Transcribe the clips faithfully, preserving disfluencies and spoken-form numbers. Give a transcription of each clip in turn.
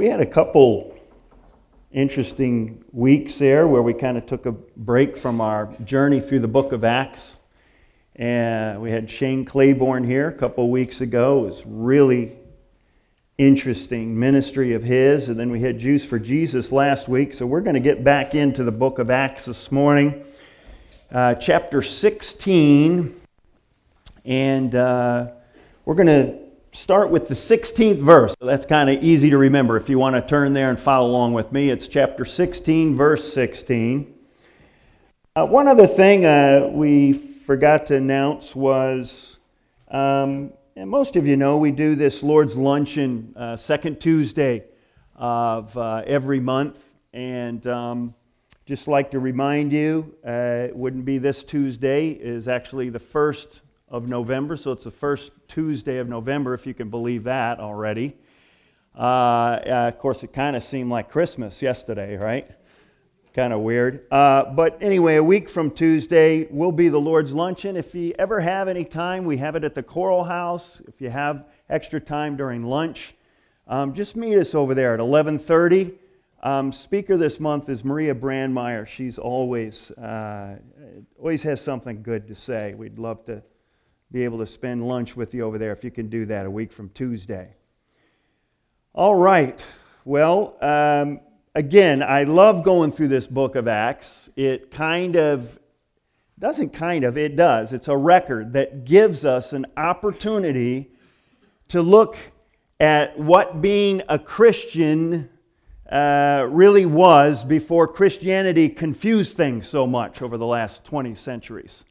we had a couple interesting weeks there where we kind of took a break from our journey through the book of Acts. And we had Shane Claiborne here a couple weeks ago. It was really interesting ministry of his. And then we had Juice for Jesus last week. So we're going to get back into the book of Acts this morning. Uh, chapter sixteen. And uh, we're going to start with the sixteenth verse. So that's kind of easy to remember. If you want to turn there and follow along with me, it's chapter sixteen, verse sixteen. Uh, one other thing uh, we forgot to announce was, um, and most of you know, we do this Lord's Luncheon uh, second Tuesday of uh, every month. And um, just like to remind you, uh, it wouldn't be this Tuesday, it is actually the first of November, so it's the first Tuesday of November, if you can believe that already. Uh, uh, of course, it kind of seemed like Christmas yesterday, right? Kind of weird. Uh, but anyway, a week from Tuesday will be the Lord's Luncheon. If you ever have any time, we have it at the Choral House. If you have extra time during lunch, um, just meet us over there at eleven thirty. Um, speaker this month is Maria Brandmeier. She's always, uh, always has something good to say. We'd love to be able to spend lunch with you over there if you can do that a week from Tuesday. All right. Well, um, again, I love going through this book of Acts. It kind of, doesn't kind of, it does. It's a record that gives us an opportunity to look at what being a Christian uh, really was before Christianity confused things so much over the last twenty centuries.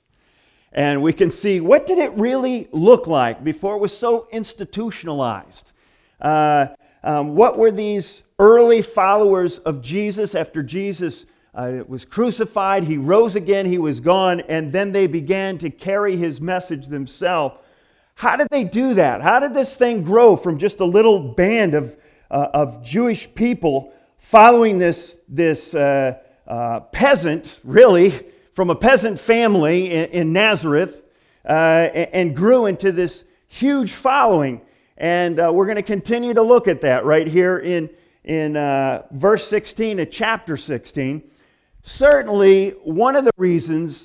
And we can see, what did it really look like before it was so institutionalized? Uh, um, what were these early followers of Jesus after Jesus uh, was crucified, he rose again, he was gone, and then they began to carry his message themselves? How did they do that? How did this thing grow from just a little band of, uh, of Jewish people following this, this uh, uh, peasant, really, from a peasant family in, in Nazareth, uh, and, and grew into this huge following? And uh, we're going to continue to look at that right here in, in uh, verse sixteen of chapter sixteen. Certainly, one of the reasons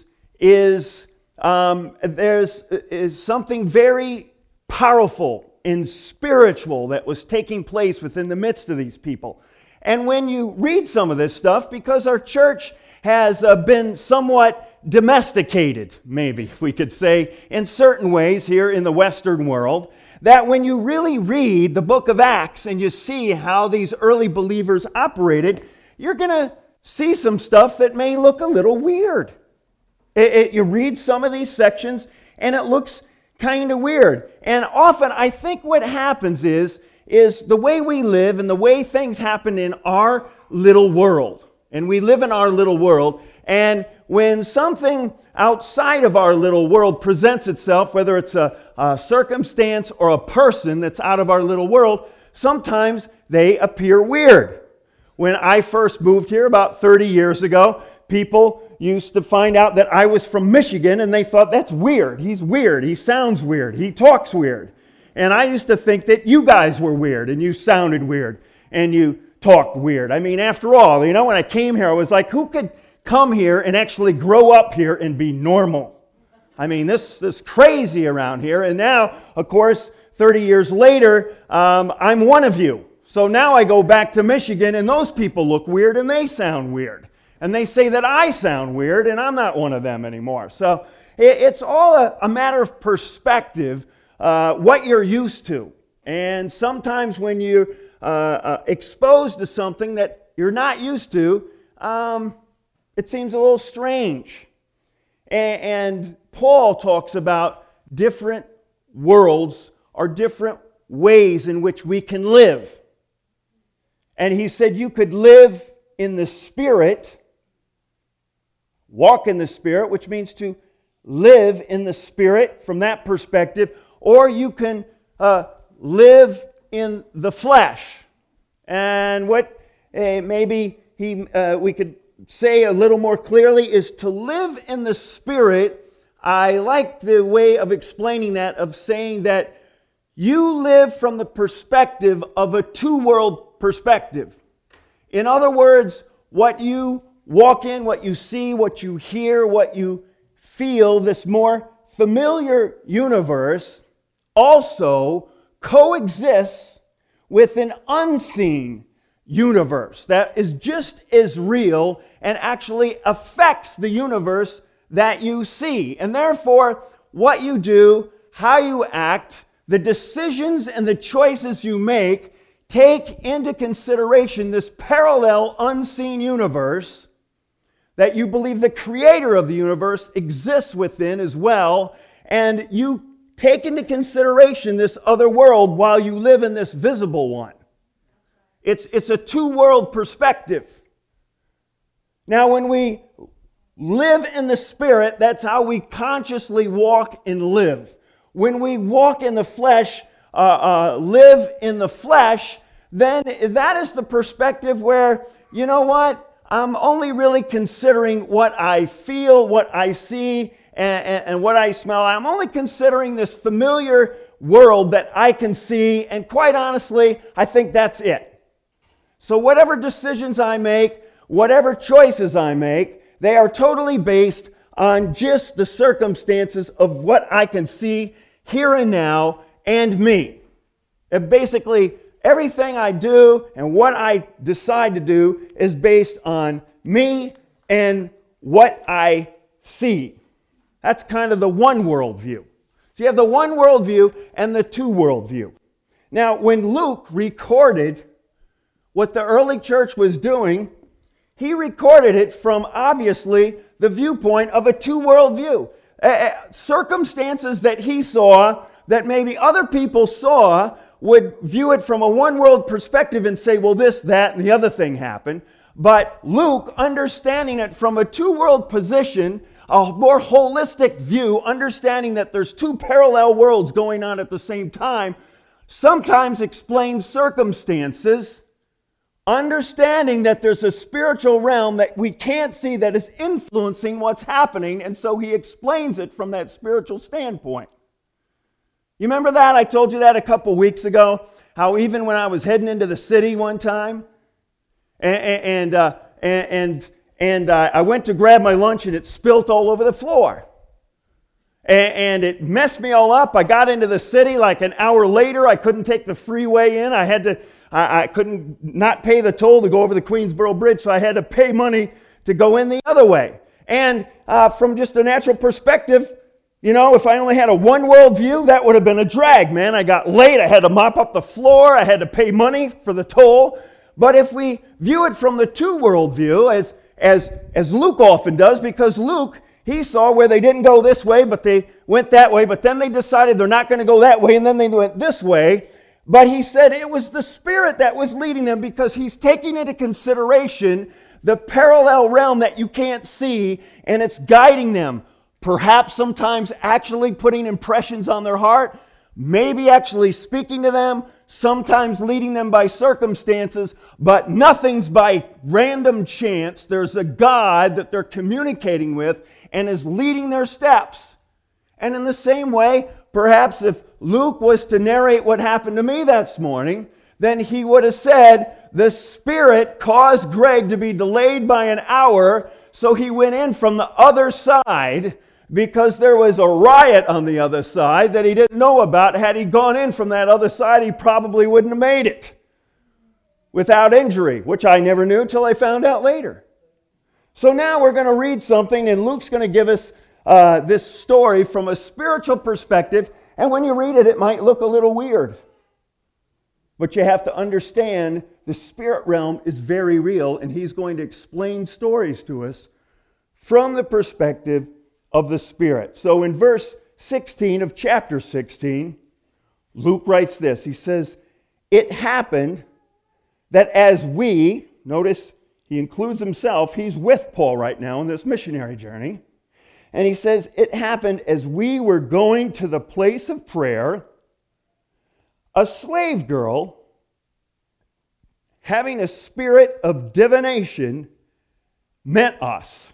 is um, there's is something very powerful and spiritual that was taking place within the midst of these people. And when you read some of this stuff, because our church has uh, been somewhat domesticated, maybe we could say, in certain ways here in the Western world, that when you really read the book of Acts and you see how these early believers operated, you're going to see some stuff that may look a little weird. It, it, you read some of these sections and it looks kind of weird. And often I think what happens is, is the way we live and the way things happen in our little world. And we live in our little world, and when something outside of our little world presents itself, whether it's a, a circumstance or a person that's out of our little world, sometimes they appear weird. When I first moved here about thirty years ago, people used to find out that I was from Michigan, and they thought, that's weird. He's weird. He sounds weird. He talks weird. And I used to think that you guys were weird, and you sounded weird, and you talked weird. I mean, after all, you know, when I came here, I was like, who could come here and actually grow up here and be normal? I mean, this, this is crazy around here. And now, of course, thirty years later, um, I'm one of you. So now I go back to Michigan, and those people look weird, and they sound weird. And they say that I sound weird, and I'm not one of them anymore. So it, it's all a, a matter of perspective, uh, what you're used to. And sometimes when you're Uh, uh, exposed to something that you're not used to, um, it seems a little strange. And, and Paul talks about different worlds or different ways in which we can live. And he said you could live in the Spirit, walk in the Spirit, which means to live in the Spirit from that perspective, or you can uh, live in the flesh. And what uh, maybe he uh, we could say a little more clearly is to live in the Spirit. I like the way of explaining that, of saying that you live from the perspective of a two-world world perspective. In other words, what you walk in, what you see, what you hear, what you feel, this more familiar universe also coexists with an unseen universe that is just as real and actually affects the universe that you see. And therefore, what you do, how you act, the decisions and the choices you make take into consideration this parallel unseen universe that you believe the creator of the universe exists within as well, and you take into consideration this other world while you live in this visible one. It's, it's a two-world perspective. Now, when we live in the Spirit, that's how we consciously walk and live. When we walk in the flesh, uh, uh, live in the flesh, then that is the perspective where, you know what, I'm only really considering what I feel, what I see, and, and, and what I smell. I'm only considering this familiar world that I can see, and quite honestly, I think that's it. So whatever decisions I make, whatever choices I make, they are totally based on just the circumstances of what I can see here and now and me. And basically, everything I do and what I decide to do is based on me and what I see. That's kind of the one worldview. So you have the one worldview and the two worldview. Now, when Luke recorded what the early church was doing, he recorded it from obviously the viewpoint of a two worldview. Uh, circumstances that he saw that maybe other people saw would view it from a one world perspective and say, well, this, that, and the other thing happened. But Luke, understanding it from a two world position, a more holistic view, understanding that there's two parallel worlds going on at the same time, sometimes explains circumstances, understanding that there's a spiritual realm that we can't see that is influencing what's happening, and so he explains it from that spiritual standpoint. You remember that? I told you that a couple weeks ago, how even when I was heading into the city one time, and, and, uh, and, and uh, I went to grab my lunch and it spilt all over the floor. And, and it messed me all up. I got into the city like an hour later. I couldn't take the freeway in. I had to I, I couldn't not pay the toll to go over the Queensboro Bridge, so I had to pay money to go in the other way. And uh, from just a natural perspective, you know, if I only had a one world view, that would have been a drag, man. I got late. I had to mop up the floor. I had to pay money for the toll. But if we view it from the two world view, as, as, as Luke often does, because Luke, he saw where they didn't go this way, but they went that way, but then they decided they're not going to go that way, and then they went this way. But he said it was the Spirit that was leading them, because he's taking into consideration the parallel realm that you can't see, and it's guiding them. Perhaps sometimes actually putting impressions on their heart, maybe actually speaking to them, sometimes leading them by circumstances, but nothing's by random chance. There's a God that they're communicating with and is leading their steps. And in the same way, perhaps if Luke was to narrate what happened to me this morning, then he would have said, the Spirit caused Greg to be delayed by an hour, so he went in from the other side because there was a riot on the other side that he didn't know about. Had he gone in from that other side, he probably wouldn't have made it without injury, which I never knew until I found out later. So now we're going to read something, and Luke's going to give us uh, this story from a spiritual perspective. And when you read it, it might look a little weird. But you have to understand the spirit realm is very real, and he's going to explain stories to us from the perspective of the Spirit. So in verse sixteen of chapter sixteen, Luke writes this. He says, it happened that as we, notice he includes himself, he's with Paul right now in this missionary journey. And he says, it happened as we were going to the place of prayer, a slave girl, having a spirit of divination, met us,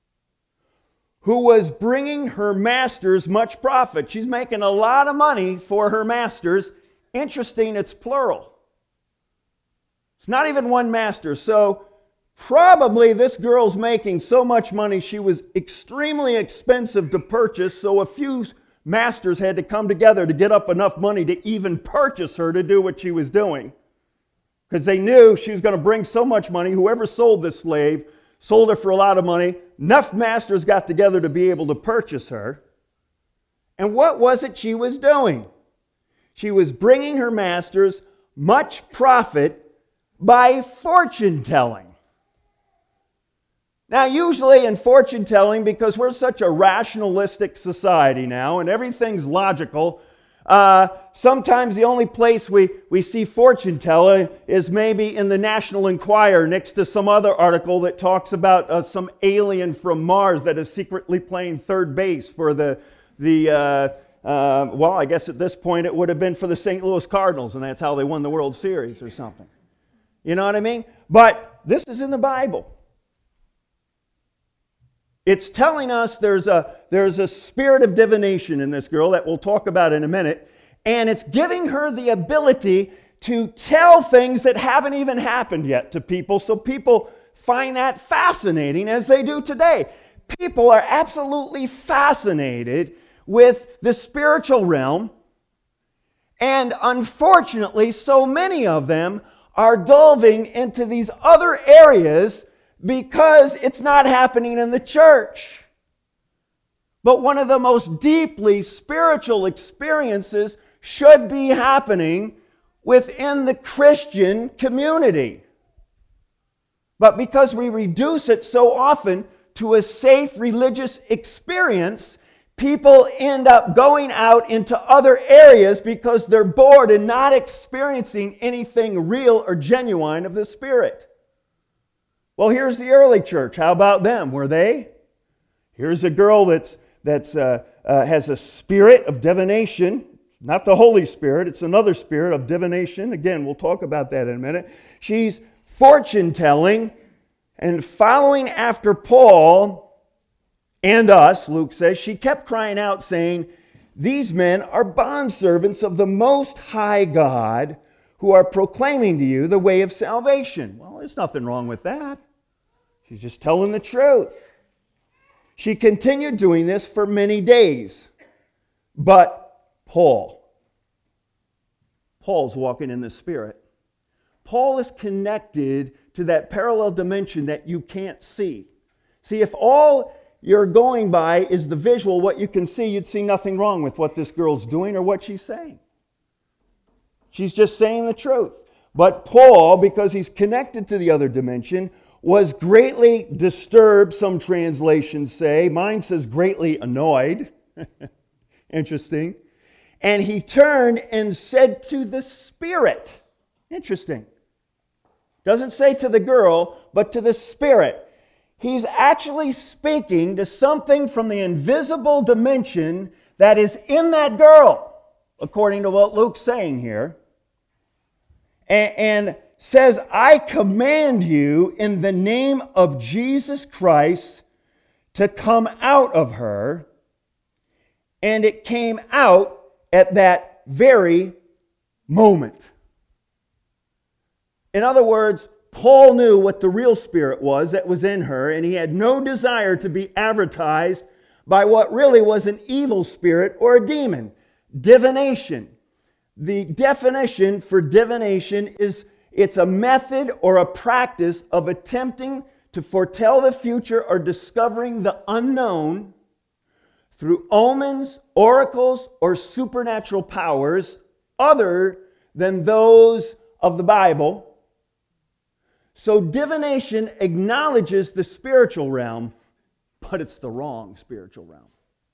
who was bringing her masters much profit. She's making a lot of money for her masters. Interesting, it's plural. It's not even one master. So probably this girl's making so much money, she was extremely expensive to purchase, so a few masters had to come together to get up enough money to even purchase her to do what she was doing. Because they knew she was going to bring so much money. Whoever sold this slave sold her for a lot of money. Enough masters got together to be able to purchase her. And what was it she was doing? She was bringing her masters much profit by fortune telling. Now, usually in fortune telling, because we're such a rationalistic society now and everything's logical, uh, sometimes the only place we, we see fortune telling is maybe in the National Enquirer next to some other article that talks about uh, some alien from Mars that is secretly playing third base for the, the uh, uh, well, I guess at this point it would have been for the Saint Louis Cardinals, and that's how they won the World Series or something. You know what I mean? But this is in the Bible. It's telling us there's a, there's a spirit of divination in this girl that we'll talk about in a minute, and it's giving her the ability to tell things that haven't even happened yet to people, so people find that fascinating as they do today. People are absolutely fascinated with the spiritual realm, and unfortunately, so many of them are delving into these other areas because it's not happening in the church. But one of the most deeply spiritual experiences should be happening within the Christian community. But because we reduce it so often to a safe religious experience, people end up going out into other areas because they're bored and not experiencing anything real or genuine of the Spirit. Well, here's the early church. How about them? Were they? Here's a girl that's, that's, uh, uh, has a spirit of divination. Not the Holy Spirit. It's another spirit of divination. Again, we'll talk about that in a minute. She's fortune telling and following after Paul and us, Luke says. She kept crying out saying, "These men are bondservants of the Most High God who are proclaiming to you the way of salvation." Well, there's nothing wrong with that. She's just telling the truth. She continued doing this for many days. But Paul, Paul's walking in the Spirit. Paul is connected to that parallel dimension that you can't see. See, if all you're going by is the visual, what you can see, you'd see nothing wrong with what this girl's doing or what she's saying. She's just saying the truth. But Paul, because he's connected to the other dimension, was greatly disturbed, some translations say. Mine says greatly annoyed. Interesting. And he turned and said to the Spirit. Interesting. Doesn't say to the girl, but to the Spirit. He's actually speaking to something from the invisible dimension that is in that girl, according to what Luke's saying here. And, and says, "I command you in the name of Jesus Christ to come out of her." And it came out at that very moment. In other words, Paul knew what the real spirit was that was in her, and he had no desire to be advertised by what really was an evil spirit or a demon. Divination. The definition for divination is it's a method or a practice of attempting to foretell the future or discovering the unknown through omens, oracles, or supernatural powers other than those of the Bible. So divination acknowledges the spiritual realm, but it's the wrong spiritual realm.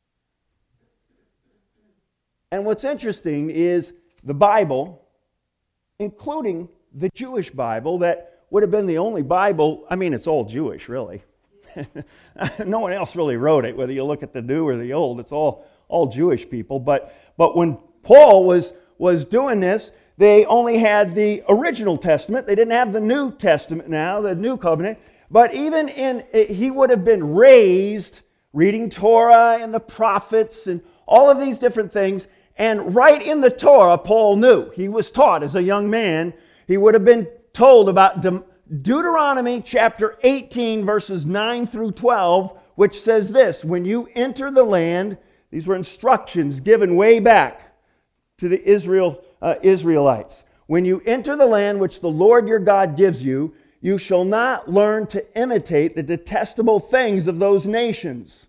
And what's interesting is the Bible, including the Jewish Bible, that would have been the only Bible. I mean, it's all Jewish, really. No one else really wrote it, whether you look at the New or the Old. It's all, all Jewish people. But, but when Paul was, was doing this, they only had the original Testament. They didn't have the New Testament now, the New Covenant. But even in, he would have been raised reading Torah and the prophets and all of these different things. And right in the Torah, Paul knew. He was taught as a young man. He would have been told about De- Deuteronomy chapter eighteen, verses nine through twelve, which says this: when you enter the land, these were instructions given way back to the Israel uh, Israelites. When you enter the land which the Lord your God gives you, you shall not learn to imitate the detestable things of those nations.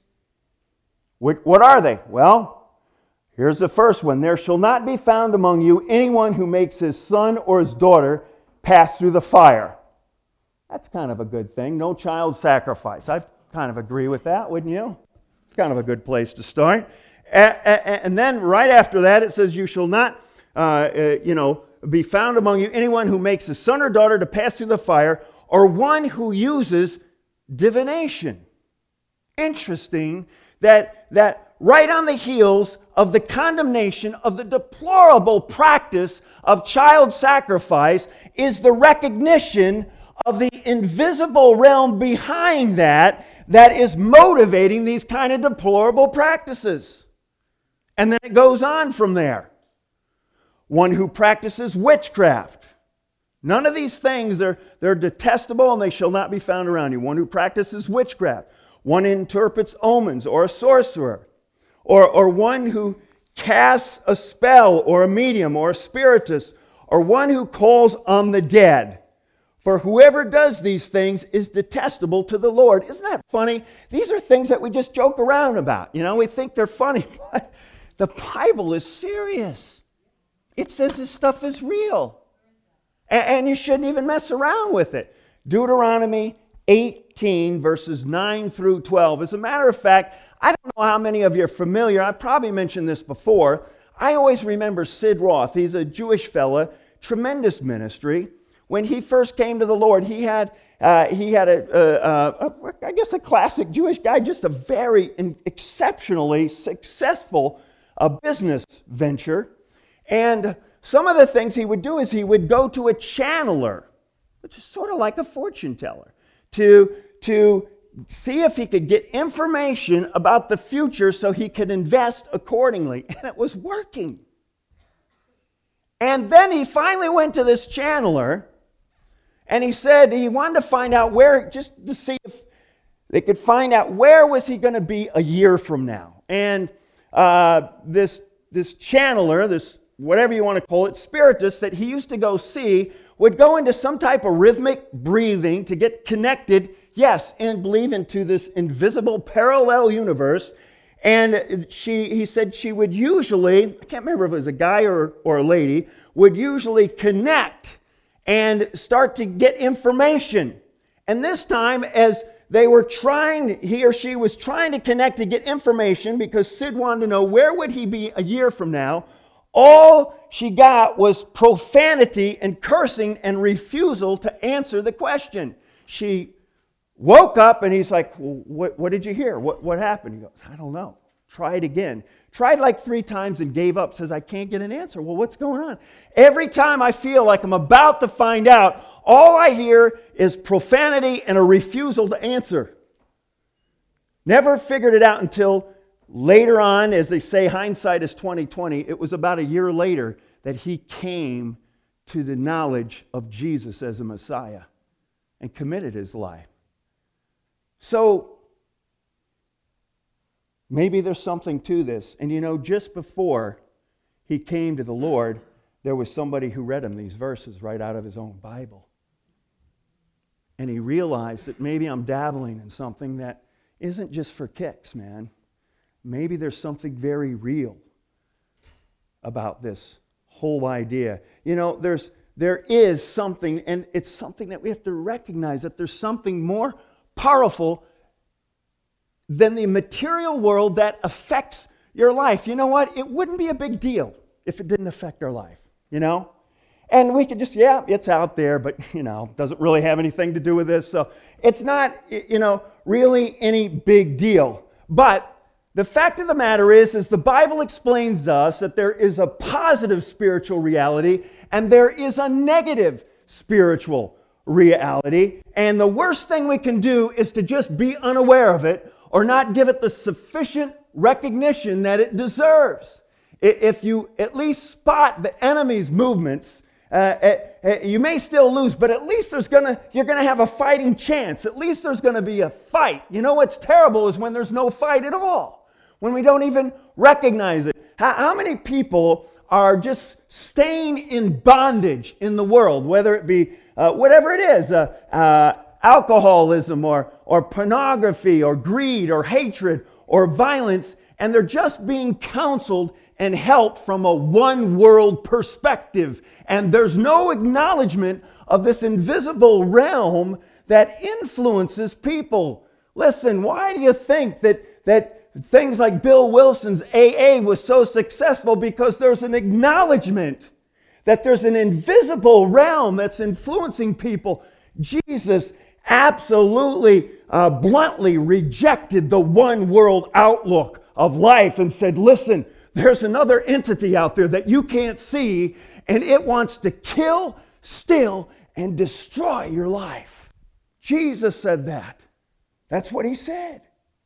What, what are they? Well, here's the first one. There shall not be found among you anyone who makes his son or his daughter pass through the fire. That's kind of a good thing. No child sacrifice. I kind of agree with that, wouldn't you? It's kind of a good place to start. And then right after that, it says, you shall not, uh, uh, you know, be found among you anyone who makes his son or daughter to pass through the fire, or one who uses divination. Interesting that, that right on the heels of the condemnation of the deplorable practice of child sacrifice is the recognition of the invisible realm behind that that is motivating these kind of deplorable practices. And then it goes on from there. One who practices witchcraft. None of these things, are they're detestable and they shall not be found around you. One who practices witchcraft. One who interprets omens, or a sorcerer. Or, or one who casts a spell, or a medium, or a spiritist. Or one who calls on the dead. For whoever does these things is detestable to the Lord. Isn't that funny? These are things that we just joke around about. You know, we think they're funny, but the Bible is serious. It says this stuff is real. And you shouldn't even mess around with it. Deuteronomy eighteen, verses nine through twelve. As a matter of fact, I don't know how many of you are familiar. I've probably mentioned this before. I always remember Sid Roth. He's a Jewish fella, tremendous ministry. When he first came to the Lord, he had uh, he had a, a, a, a I guess a classic Jewish guy, just a very exceptionally successful uh, business venture. And some of the things he would do is he would go to a channeler, which is sort of like a fortune teller, to, to see if he could get information about the future so he could invest accordingly. And it was working. And then he finally went to this channeler, and he said he wanted to find out where, just to see if they could find out where was he going to be a year from now. And uh, this, this channeler, this whatever you want to call it, spiritist that he used to go see, would go into some type of rhythmic breathing to get connected, yes, and believe into this invisible parallel universe. And she, he said she would usually, I can't remember if it was a guy or, or a lady, would usually connect and start to get information. And this time, as they were trying, he or she was trying to connect to get information, because Sid wanted to know where would he be a year from now, all she got was profanity and cursing and refusal to answer the question. She woke up and he's like, well, what, what did you hear? What, what happened? He goes, I don't know. Try it again. Tried like three times and gave up. Says, I can't get an answer. Well, what's going on? Every time I feel like I'm about to find out, all I hear is profanity and a refusal to answer. Never figured it out until later on, as they say, hindsight is twenty twenty. It was about a year later that he came to the knowledge of Jesus as a Messiah and committed his life. So maybe there's something to this. And you know, just before he came to the Lord, there was somebody who read him these verses right out of his own Bible. And he realized that maybe I'm dabbling in something that isn't just for kicks, man. Maybe there's something very real about this whole idea. You know, there's there is something, and it's something that we have to recognize, that there's something more powerful than the material world that affects your life. You know what? It wouldn't be a big deal if it didn't affect our life, you know? And we could just, yeah, it's out there, but, you know, doesn't really have anything to do with this. So it's not, you know, really any big deal. But the fact of the matter is, is the Bible explains to us that there is a positive spiritual reality and there is a negative spiritual reality. And the worst thing we can do is to just be unaware of it or not give it the sufficient recognition that it deserves. If you at least spot the enemy's movements, uh, uh, you may still lose, but at least there's gonna, you're going to have a fighting chance. At least there's going to be a fight. You know what's terrible is when there's no fight at all, when we don't even recognize it. How, how many people are just staying in bondage in the world, whether it be uh, whatever it is, uh, uh, alcoholism or, or pornography or greed or hatred or violence, and they're just being counseled and helped from a one world perspective. And there's no acknowledgement of this invisible realm that influences people. Listen, why do you think that, that things like Bill Wilson's A A was so successful? Because there's an acknowledgement that there's an invisible realm that's influencing people. Jesus absolutely uh, bluntly rejected the one world outlook of life and said, listen, there's another entity out there that you can't see, and it wants to kill, steal, and destroy your life. Jesus said that. That's what he said.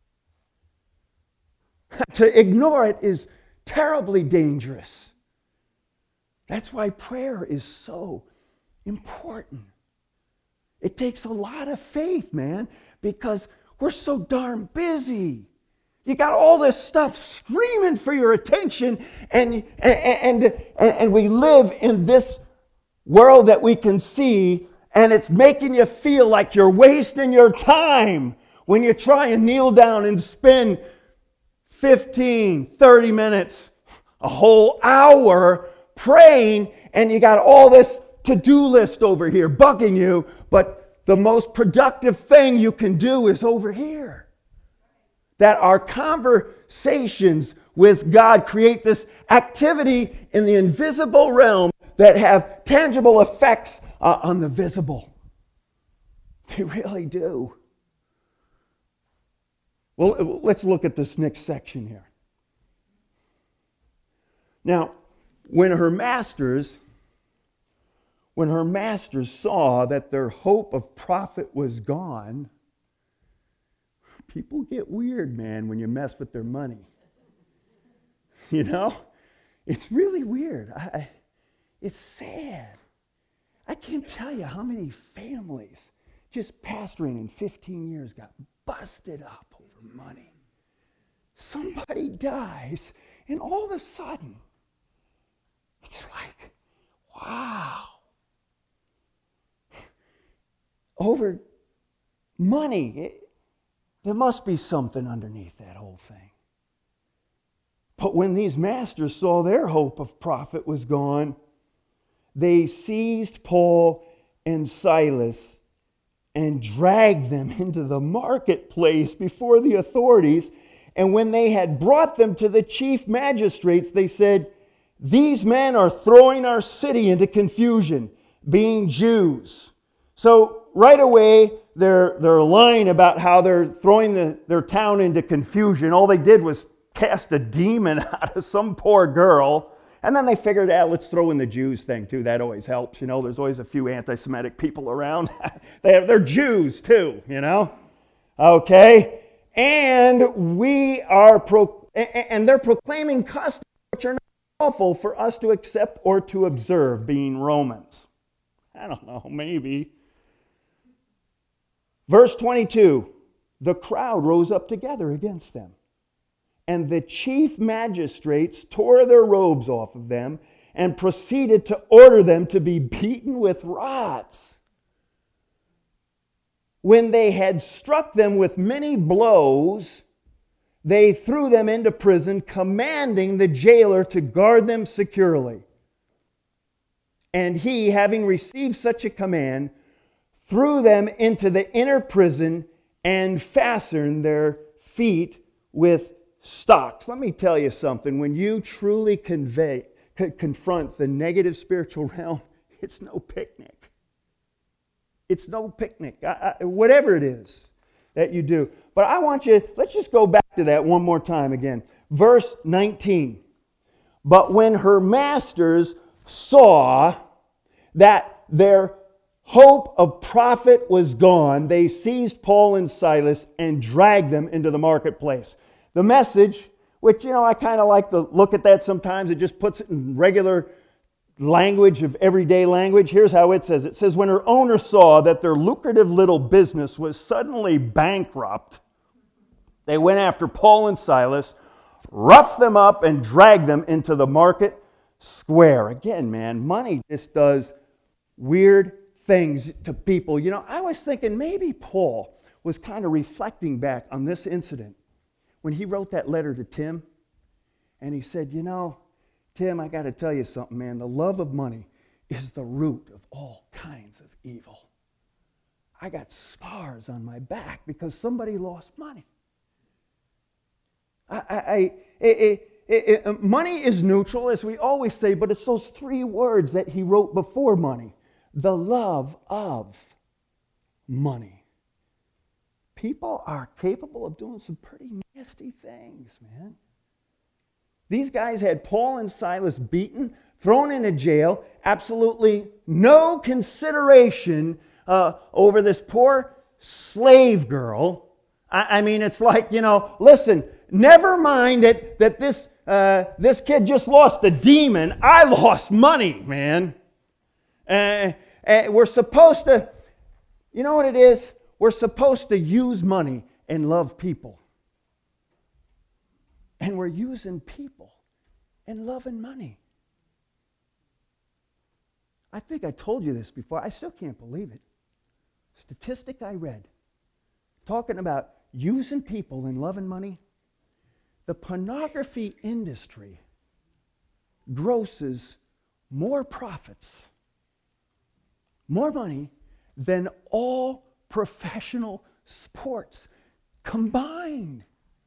To ignore it is terribly dangerous. That's why prayer is so important. It takes a lot of faith, man, because we're so darn busy. You got all this stuff screaming for your attention, and, and, and, and we live in this world that we can see, and it's making you feel like you're wasting your time when you try and kneel down and spend fifteen, thirty minutes, a whole hour praying, and you got all this to-do list over here bugging you, but the most productive thing you can do is over here. That our conversations with God create this activity in the invisible realm that have tangible effects uh, on the visible. They really do. Well, let's look at this next section here. Now, when her masters, when her masters saw that their hope of profit was gone, people get weird, man, when you mess with their money. You know? It's really weird. I, it's sad. I can't tell you how many families just pastoring in fifteen years got busted up over money. Somebody dies, and all of a sudden, it's like, wow. Over money. It, there must be something underneath that whole thing. But when these masters saw their hope of profit was gone, they seized Paul and Silas and dragged them into the marketplace before the authorities. And when they had brought them to the chief magistrates, they said, "These men are throwing our city into confusion, being Jews." So right away, they're, they're lying about how they're throwing the, their town into confusion. All they did was cast a demon out of some poor girl. And then they figured, ah, let's throw in the Jews thing too. That always helps. You know, there's always a few anti-Semitic people around. they have, they're Jews too, you know. Okay. And we are, pro, and they're proclaiming customs which are not lawful for us to accept or to observe, being Romans. I don't know, maybe. Verse twenty-two, the crowd rose up together against them. And the chief magistrates tore their robes off of them and proceeded to order them to be beaten with rods. When they had struck them with many blows, they threw them into prison, commanding the jailer to guard them securely. And he, having received such a command, threw them into the inner prison and fastened their feet with stocks. Let me tell you something. When you truly convey, c- confront the negative spiritual realm, it's no picnic. It's no picnic. I, I, whatever it is that you do. But I want you, let's just go back to that one more time again. Verse nineteen. But when her masters saw that their hope of profit was gone, they seized Paul and Silas and dragged them into the marketplace. The Message, which, you know, I kind of like to look at that sometimes. It just puts it in regular language of everyday language. Here's how it says. It says, when her owner saw that their lucrative little business was suddenly bankrupt, they went after Paul and Silas, roughed them up, and dragged them into the market square. Again, man, money just does weird things to people. You know, I was thinking maybe Paul was kind of reflecting back on this incident when he wrote that letter to Tim, and he said, you know, Tim, I got to tell you something, man. The love of money is the root of all kinds of evil. I got scars on my back because somebody lost money. I, I, I it, it, it, money is neutral, as we always say, but it's those three words that he wrote before money. The love of money. People are capable of doing some pretty nasty things, man. These guys had Paul and Silas beaten, thrown into jail, absolutely no consideration uh, over this poor slave girl. I, I mean, it's like, you know, listen, never mind that, that this, uh, this kid just lost a demon. I lost money, man. Uh, uh, we're supposed to, you know what it is? We're supposed to use money and love people. And we're using people and loving money. I think I told you this before. I still can't believe it. Statistic I read, talking about using people and loving money. The pornography industry grosses more profits, more money than all professional sports combined.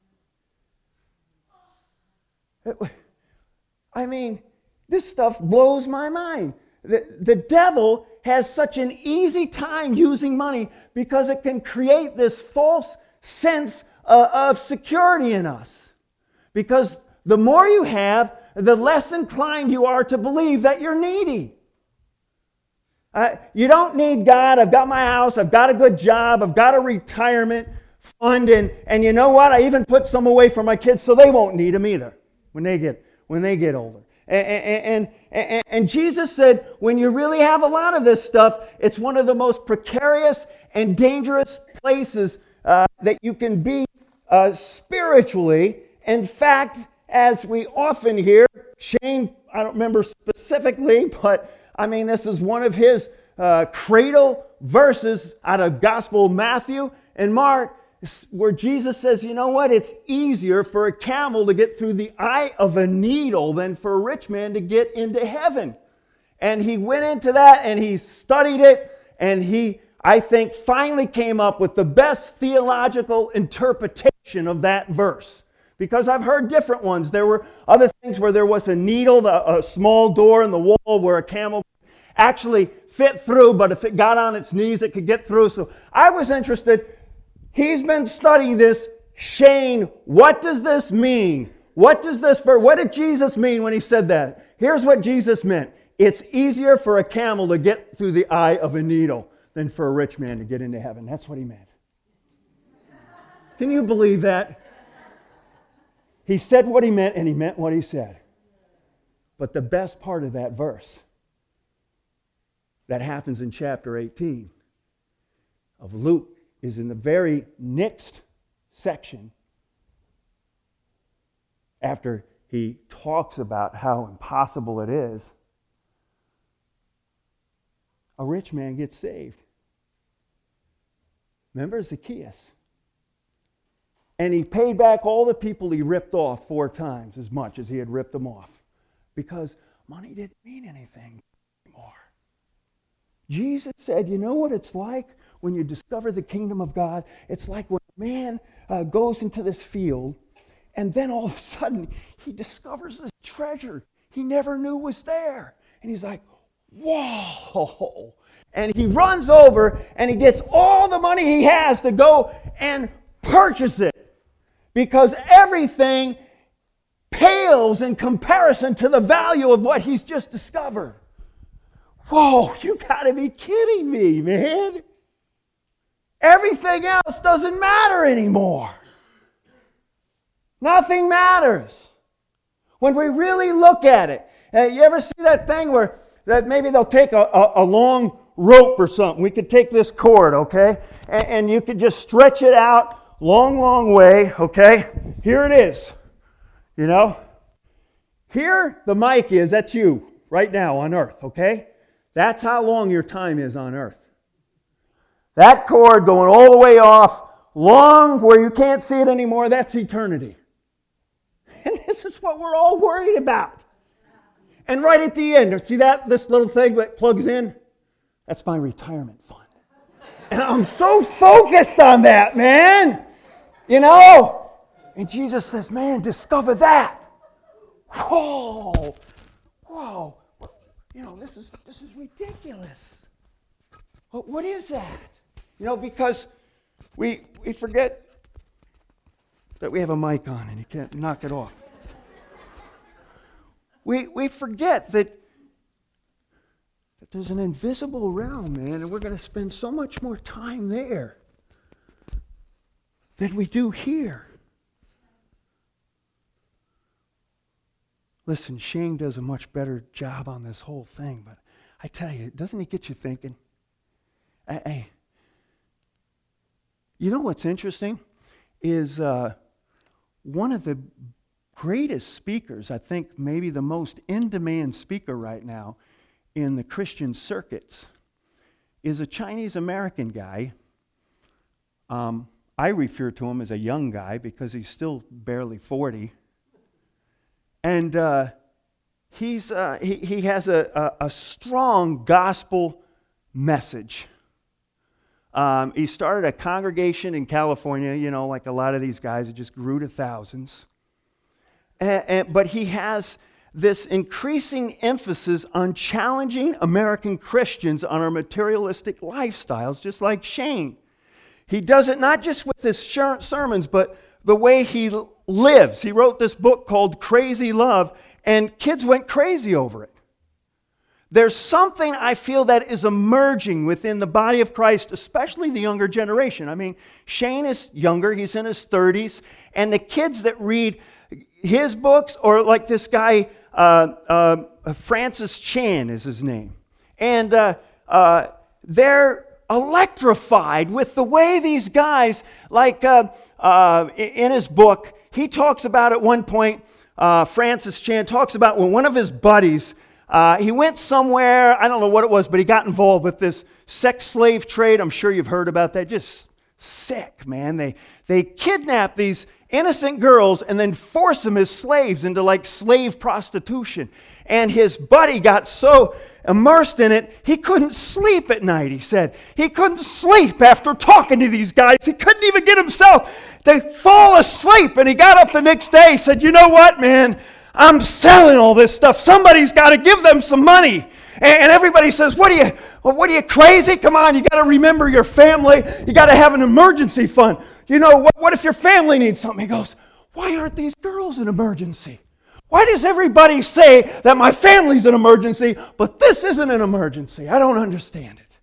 I mean, this stuff blows my mind. The, the devil has such an easy time using money because it can create this false sense uh, of security in us. Because the more you have, the less inclined you are to believe that you're needy. Uh, you don't need God. I've got my house. I've got a good job. I've got a retirement fund. And, and you know what? I even put some away for my kids so they won't need them either when they get, when they get older. And, and, and, and Jesus said, when you really have a lot of this stuff, it's one of the most precarious and dangerous places uh, that you can be uh, spiritually. In fact, as we often hear, Shane, I don't remember specifically, but I mean, this is one of his uh, cradle verses out of Gospel of Matthew and Mark, where Jesus says, you know what? It's easier for a camel to get through the eye of a needle than for a rich man to get into heaven. And he went into that and he studied it, and he, I think, finally came up with the best theological interpretation of that verse. Because I've heard different ones. There were other things where there was a needle, a small door in the wall where a camel actually fit through, but if it got on its knees, it could get through. So I was interested. He's been studying this. Shane, what does this mean? What does this for? What did Jesus mean when he said that? Here's what Jesus meant. It's easier for a camel to get through the eye of a needle than for a rich man to get into heaven. That's what he meant. Can you believe that? He said what he meant, and he meant what he said. But the best part of that verse that happens in chapter eighteen of Luke is in the very next section, after he talks about how impossible it is. A rich man gets saved. Remember Zacchaeus? And he paid back all the people he ripped off four times as much as he had ripped them off. Because money didn't mean anything anymore. Jesus said, you know what it's like when you discover the kingdom of God? It's like when a man uh, goes into this field, and then all of a sudden he discovers this treasure he never knew was there. And he's like, whoa. And he runs over and he gets all the money he has to go and purchase it. Because everything pales in comparison to the value of what he's just discovered. Whoa, you gotta be kidding me, man. Everything else doesn't matter anymore. Nothing matters. When we really look at it, Uh, you ever see that thing where that maybe they'll take a, a, a long rope or something? We could take this cord, okay? And, and you could just stretch it out long, long way, okay? Here it is, you know? Here the mic is, that's you right now on earth, okay? That's how long your time is on earth. That cord going all the way off, long where you can't see it anymore, that's eternity. And this is what we're all worried about. And right at the end, see that, this little thing that plugs in? That's my retirement fund. And I'm so focused on that, man. You know? And Jesus says, man, discover that. Whoa. Whoa. You know, this is this is ridiculous. What, what is that? You know, because we we forget that we have a mic on and you can't knock it off. We we forget that, that there's an invisible realm, man, and we're going to spend so much more time there than we do here. Listen, Shane does a much better job on this whole thing, but I tell you, doesn't he get you thinking? Hey, you know what's interesting is uh, one of the greatest speakers, I think maybe the most in-demand speaker right now in the Christian circuits, is a Chinese-American guy. Um, I refer to him as a young guy because he's still barely forty. And uh, he's, uh, he, he has a, a, a strong gospel message. Um, he started a congregation in California, you know, like a lot of these guys, it just grew to thousands. And, and, but he has this increasing emphasis on challenging American Christians on our materialistic lifestyles, just like Shane. He does it not just with his sermons, but the way he lives. He wrote this book called Crazy Love, and kids went crazy over it. There's something I feel that is emerging within the body of Christ, especially the younger generation. I mean, Shane is younger, he's in his thirties, and the kids that read his books, or like this guy, uh, uh, Francis Chan is his name, and uh, uh, they're electrified with the way these guys, like uh, uh, in his book, he talks about at one point, uh, Francis Chan talks about when one of his buddies, uh, he went somewhere, I don't know what it was, but he got involved with this sex slave trade. I'm sure you've heard about that. Just sick, man. They, they kidnap these innocent girls and then force them as slaves into like slave prostitution. And his buddy got so immersed in it, he couldn't sleep at night, he said. He couldn't sleep after talking to these guys. He couldn't even get himself to fall asleep. And he got up the next day, said, you know what, man? I'm selling all this stuff. Somebody's got to give them some money. And everybody says, what are you, well, what are you, crazy? Come on, you got to remember your family. You got to have an emergency fund. You know, what, what if your family needs something? He goes, why aren't these girls an emergency? Why does everybody say that my family's an emergency, but this isn't an emergency? I don't understand it.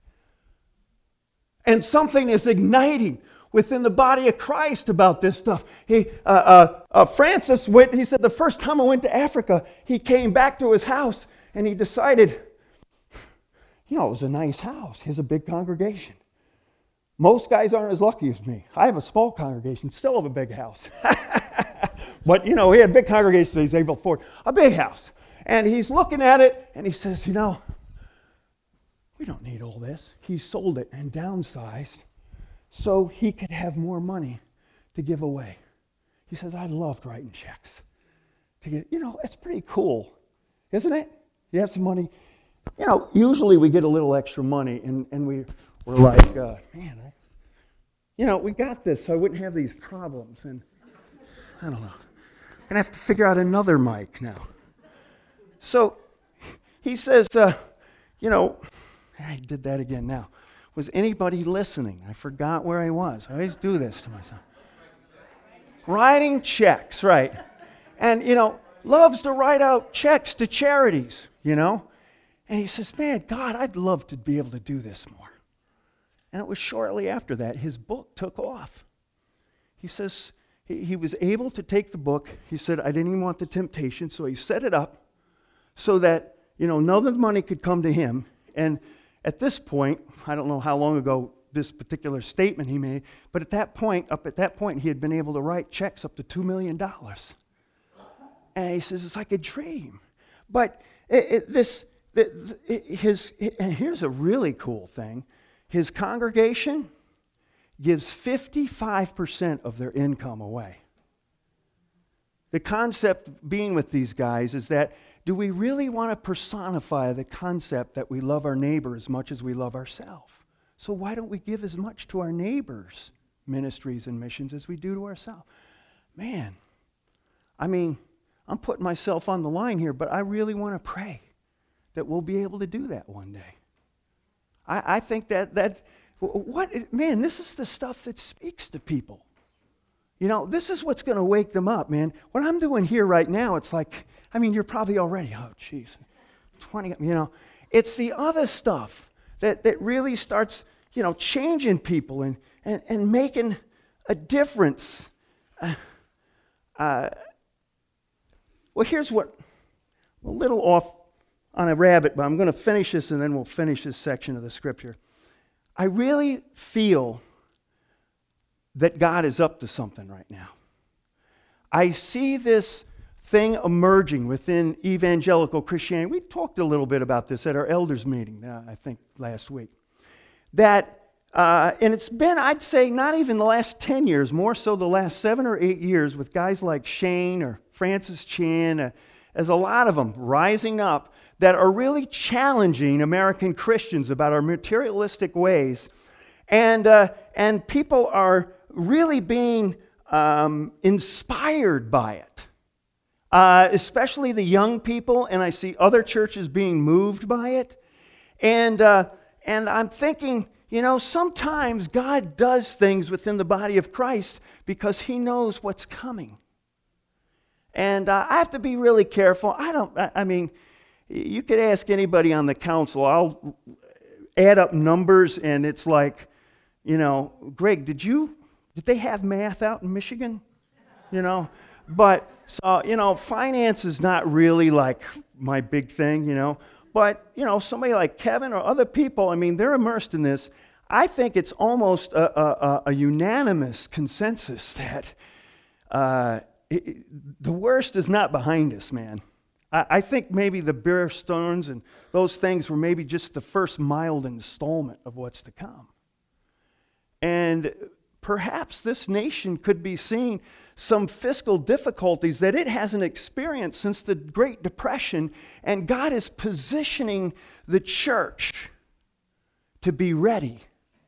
And something is igniting within the body of Christ about this stuff. He, uh, uh, uh, Francis went, he said, the first time I went to Africa, he came back to his house and he decided, you know, it was a nice house. He has a big congregation. Most guys aren't as lucky as me. I have a small congregation, still have a big house. But, you know, he had a big congregation, so he's able to afford a big house. And he's looking at it, and he says, you know, we don't need all this. He sold it and downsized so he could have more money to give away. He says, I loved writing checks. To get, you know, it's pretty cool, isn't it? You have some money. You know, usually we get a little extra money, and, and we, we're like, uh, man, I, you know, we got this, so I wouldn't have these problems. And I don't know. I'm going to have to figure out another mic now. So he says, uh, you know, I did that again now. Was anybody listening? I forgot where I was. I always do this to myself. Writing checks, right. And, you know, loves to write out checks to charities, you know. And he says, man, God, I'd love to be able to do this more. And it was shortly after that his book took off. He says he, he was able to take the book. He said, I didn't even want the temptation, so he set it up so that, you know, none of the money could come to him. And at this point, I don't know how long ago this particular statement he made, but at that point, up at that point, he had been able to write checks up to two million dollars. And he says, it's like a dream. But it, it, this, it, his, and here's a really cool thing. His congregation gives fifty-five percent of their income away. The concept being with these guys is that, do we really want to personify the concept that we love our neighbor as much as we love ourselves? So why don't we give as much to our neighbors' ministries and missions as we do to ourselves? Man, I mean, I'm putting myself on the line here, but I really want to pray that we'll be able to do that one day. I, I think that, that, what, man, this is the stuff that speaks to people. You know, this is what's going to wake them up, man. What I'm doing here right now, it's like, I mean, you're probably already, oh, geez, twenty, you know. It's the other stuff that, that really starts, you know, changing people and, and, and making a difference. Uh, uh, well, here's what, a little off on a rabbit, but I'm going to finish this and then we'll finish this section of the scripture. I really feel that God is up to something right now. I see this thing emerging within evangelical Christianity. We talked a little bit about this at our elders meeting, uh, I think, last week. That, uh, and it's been, I'd say, not even the last ten years, more so the last seven or eight years with guys like Shane or Francis Chan, uh, as a lot of them rising up that are really challenging American Christians about our materialistic ways. And, uh, and people are really being um, inspired by it, uh, especially the young people, and I see other churches being moved by it. And, uh, and I'm thinking, you know, sometimes God does things within the body of Christ because he knows what's coming. And uh, I have to be really careful. I don't, I, I mean, you could ask anybody on the council. I'll add up numbers, and it's like, you know, Greg, did you, did they have math out in Michigan? You know, but, so, you know, finance is not really like my big thing, you know. But, you know, somebody like Kevin or other people, I mean, they're immersed in this. I think it's almost a, a, a unanimous consensus that uh, it, the worst is not behind us, man. I, I think maybe the bear stones and those things were maybe just the first mild installment of what's to come. And perhaps this nation could be seeing some fiscal difficulties that it hasn't experienced since the Great Depression, and God is positioning the church to be ready.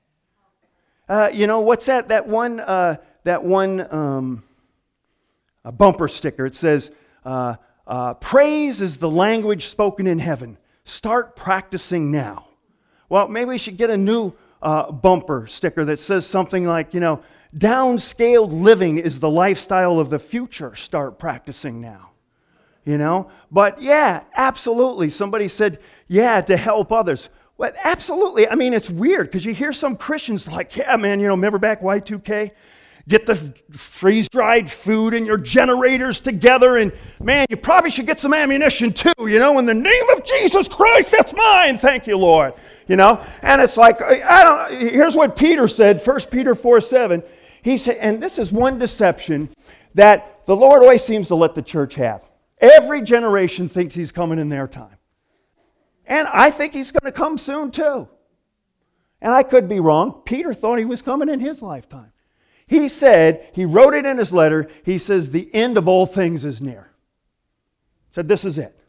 Uh, you know, what's that? That one, uh, that one um, a bumper sticker. It says, uh, uh, praise is the language spoken in heaven. Start practicing now. Well, maybe we should get a new Uh, bumper sticker that says something like, you know, downscaled living is the lifestyle of the future. Start practicing now. You know? But yeah, absolutely. Somebody said, yeah, to help others. Well, absolutely. I mean, it's weird because you hear some Christians like, yeah, man, you know, remember back Y two K? Get the freeze-dried food and your generators together, and man, you probably should get some ammunition too, you know, in the name of Jesus Christ, that's mine, thank you, Lord, you know, and it's like, I don't, here's what Peter said, First Peter four seven, he said, and this is one deception that the Lord always seems to let the church have. Every generation thinks he's coming in their time, and I think he's going to come soon too, and I could be wrong. Peter thought he was coming in his lifetime. He said, he wrote it in his letter, he says, the end of all things is near. Said, this is it.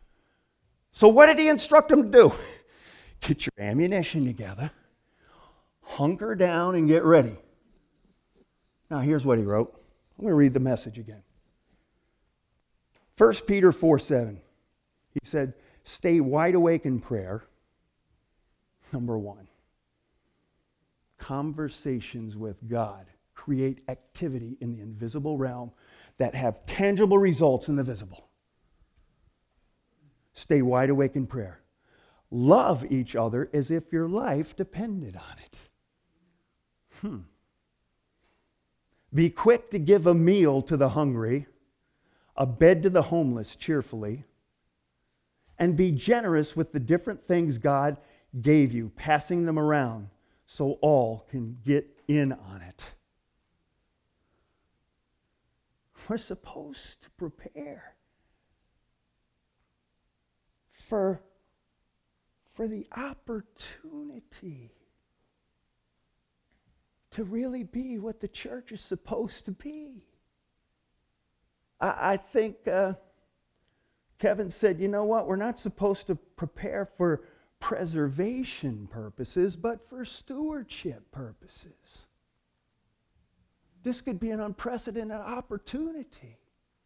So what did he instruct them to do? Get your ammunition together, hunker down, and get ready. Now here's what he wrote. I'm going to read the message again. First Peter four seven. He said, stay wide awake in prayer. Number one. Conversations with God create activity in the invisible realm that have tangible results in the visible. Stay wide awake in prayer. Love each other as if your life depended on it. Hmm. Be quick to give a meal to the hungry, a bed to the homeless cheerfully, and be generous with the different things God gave you, passing them around so all can get in on it. We're supposed to prepare for, for the opportunity to really be what the church is supposed to be. I, I think uh, Kevin said, you know what, we're not supposed to prepare for preservation purposes, but for stewardship purposes. This could be an unprecedented opportunity.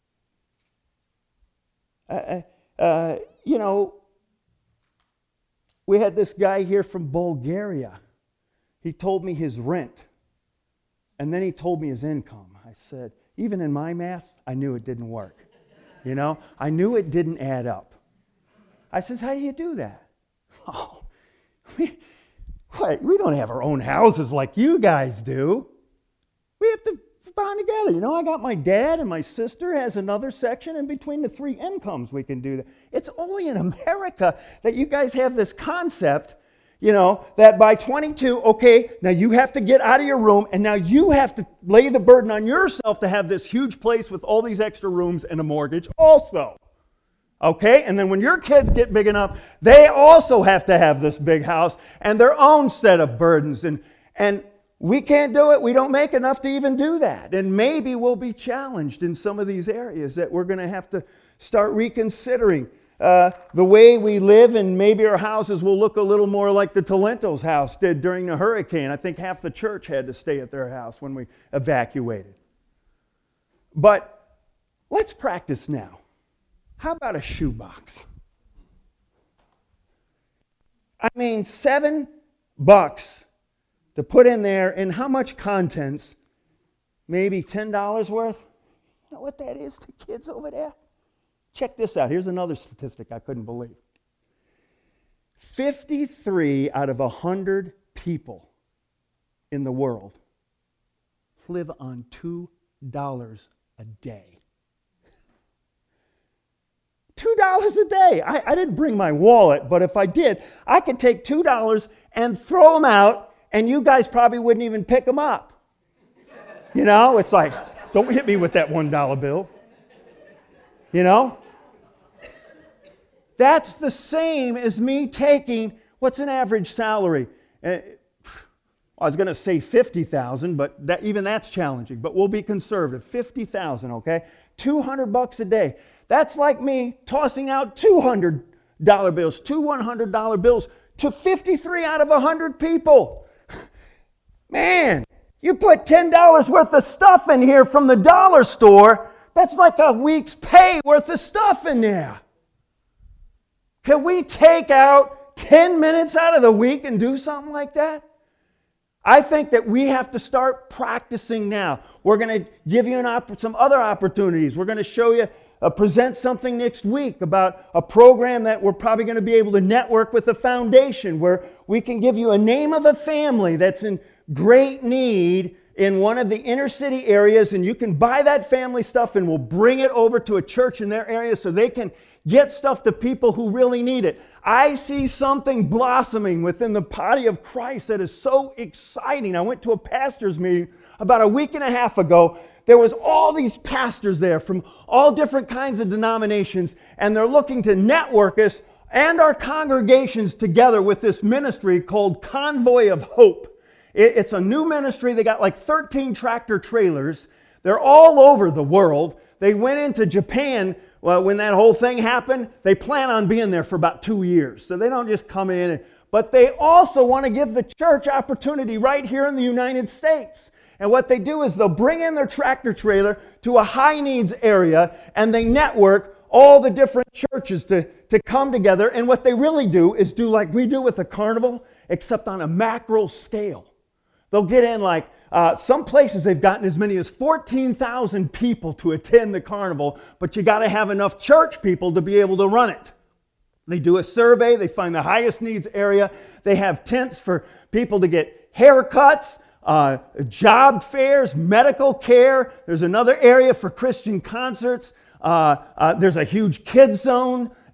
Uh, uh, you know, we had this guy here from Bulgaria. He told me his rent, and then he told me his income. I said, even in my math, I knew it didn't work. You know, I knew it didn't add up. I says, how do you do that? Oh, we, what, we don't have our own houses like you guys do. We have to bond together. You know, I got my dad and my sister has another section, and between the three incomes we can do that. It's only in America that you guys have this concept, you know, that by twenty-two, okay, now you have to get out of your room, and now you have to lay the burden on yourself to have this huge place with all these extra rooms and a mortgage also. Okay, and then when your kids get big enough, they also have to have this big house and their own set of burdens. And, and we can't do it. We don't make enough to even do that. And maybe we'll be challenged in some of these areas that we're going to have to start reconsidering uh, the way we live, and maybe our houses will look a little more like the Talento's house did during the hurricane. I think half the church had to stay at their house when we evacuated. But let's practice now. How about a shoebox? I mean, seven bucks to put in there, and how much contents? Maybe ten dollars worth? You know what that is to kids over there? Check this out. Here's another statistic I couldn't believe. fifty-three out of one hundred people in the world live on two dollars a day. two dollars a day. I, I didn't bring my wallet, but if I did, I could take two dollars and throw them out, and you guys probably wouldn't even pick them up. You know, it's like, don't hit me with that one dollar bill. You know? That's the same as me taking, what's an average salary? Uh, I was going to say fifty thousand dollars, but that, even that's challenging. But we'll be conservative. fifty thousand dollars, okay? two hundred bucks a day. That's like me tossing out two hundred dollar bills, two one hundred dollar bills to fifty-three out of one hundred people. Man, you put ten dollars worth of stuff in here from the dollar store, that's like a week's pay worth of stuff in there. Can we take out ten minutes out of the week and do something like that? I think that we have to start practicing now. We're going to give you an opp- some other opportunities. We're going to show you, uh, present something next week about a program that we're probably going to be able to network with a foundation where we can give you a name of a family that's in great need in one of the inner city areas, and you can buy that family stuff and we'll bring it over to a church in their area so they can get stuff to people who really need it. I see something blossoming within the body of Christ that is so exciting. I went to a pastor's meeting about a week and a half ago. There was all these pastors there from all different kinds of denominations, and they're looking to network us and our congregations together with this ministry called Convoy of Hope. It's a new ministry. They got like thirteen tractor trailers. They're all over the world. They went into Japan well, when that whole thing happened. They plan on being there for about two years. So they don't just come in. And, but they also want to give the church opportunity right here in the United States. And what they do is they'll bring in their tractor trailer to a high needs area, and they network all the different churches to, to come together. And what they really do is do like we do with a carnival, except on a macro scale. They'll get in like, uh, some places they've gotten as many as fourteen thousand people to attend the carnival, but you got to have enough church people to be able to run it. They do a survey, they find the highest needs area, they have tents for people to get haircuts, uh, job fairs, medical care. There's another area for Christian concerts. Uh, uh, there's a huge kids zone.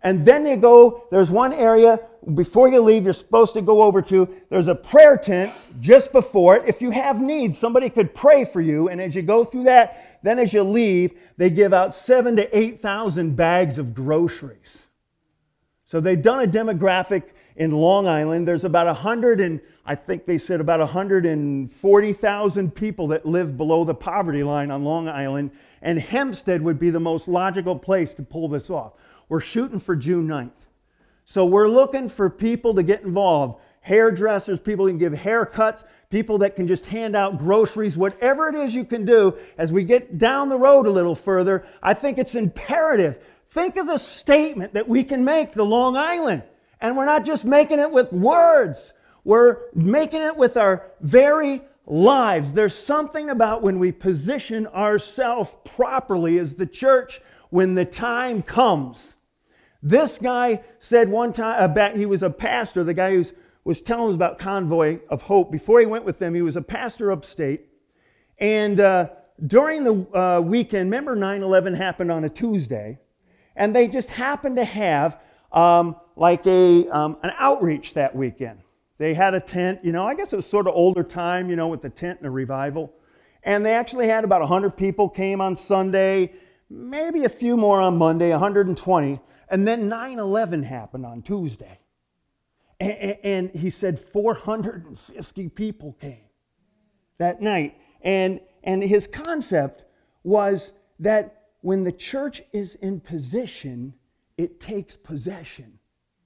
And then you go, there's one area, before you leave, you're supposed to go over to, there's a prayer tent just before it. If you have needs, somebody could pray for you. And as you go through that, then as you leave, they give out seven to eight thousand bags of groceries. So they've done a demographic in Long Island. There's about a hundred and I think they said about one hundred forty thousand people that live below the poverty line on Long Island. And Hempstead would be the most logical place to pull this off. We're shooting for June ninth. So we're looking for people to get involved. Hairdressers, people who can give haircuts, people that can just hand out groceries, whatever it is you can do. As we get down the road a little further, I think it's imperative. Think of the statement that we can make to Long Island. And we're not just making it with words. We're making it with our very lives. There's something about when we position ourselves properly as the church when the time comes. This guy said one time, about, he was a pastor, the guy who was telling us about Convoy of Hope. Before he went with them, he was a pastor upstate. And uh, during the uh, weekend, remember nine eleven happened on a Tuesday, and they just happened to have um, like a um, an outreach that weekend. They had a tent, you know, I guess it was sort of older time, you know, with the tent and the revival. And they actually had about one hundred people came on Sunday, maybe a few more on Monday, one hundred twenty. And then nine eleven happened on Tuesday. And, and he said four hundred fifty people came that night. And, and his concept was that when the church is in position, it takes possession.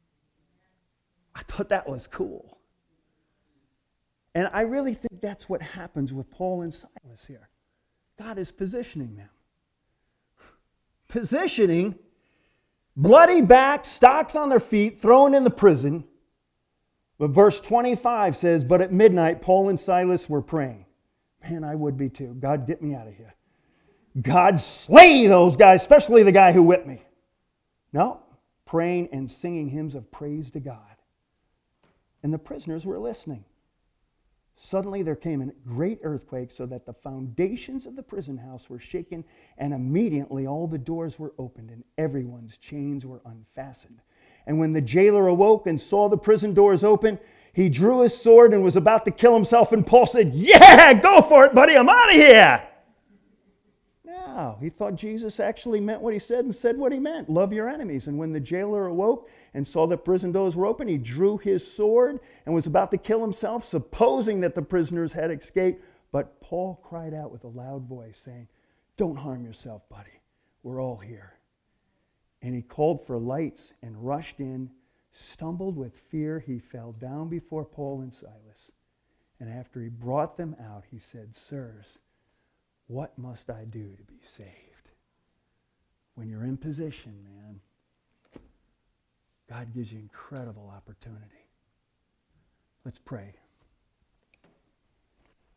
I thought that was cool. And I really think that's what happens with Paul and Silas here. God is positioning them. Positioning, bloody back, stocks on their feet, thrown in the prison. But verse twenty-five says, but at midnight, Paul and Silas were praying. Man, I would be too. God, get me out of here. God, slay those guys, especially the guy who whipped me. No, praying and singing hymns of praise to God. And the prisoners were listening. Suddenly there came a great earthquake so that the foundations of the prison house were shaken, and immediately all the doors were opened and everyone's chains were unfastened. And when the jailer awoke and saw the prison doors open, he drew his sword and was about to kill himself, and Paul said, yeah, go for it, buddy, I'm out of here. No, he thought Jesus actually meant what he said and said what he meant. Love your enemies. And when the jailer awoke and saw the prison doors were open, he drew his sword and was about to kill himself, supposing that the prisoners had escaped. But Paul cried out with a loud voice, saying, don't harm yourself, buddy. We're all here. And he called for lights and rushed in. Stumbled with fear, he fell down before Paul and Silas. And after he brought them out, he said, sirs, what must I do to be saved? When you're in position, man, God gives you incredible opportunity. Let's pray.